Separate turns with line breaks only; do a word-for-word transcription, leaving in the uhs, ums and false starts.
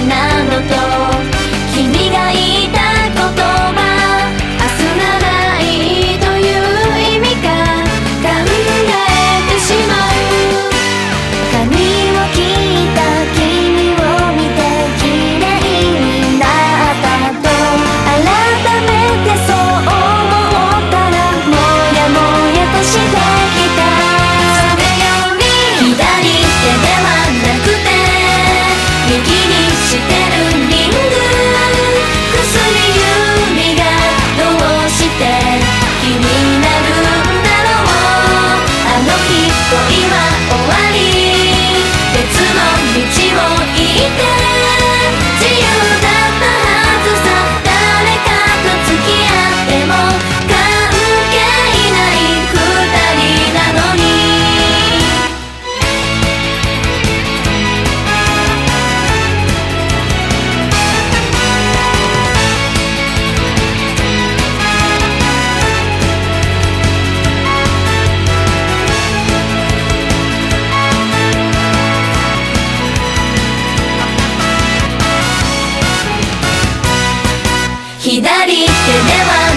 てなのと君が言いたい言葉明日がないという意味か考えてしまう髪を切った君を見て綺麗になったと改めてそう思ったらもやもやとしてきたそれより左手ではなくて右にしてるリング薬指がどうして気になるんだろうあの日恋は終わり別の道を行って自由だったはずさ誰かと付き合っても関係ない二人なのに左手では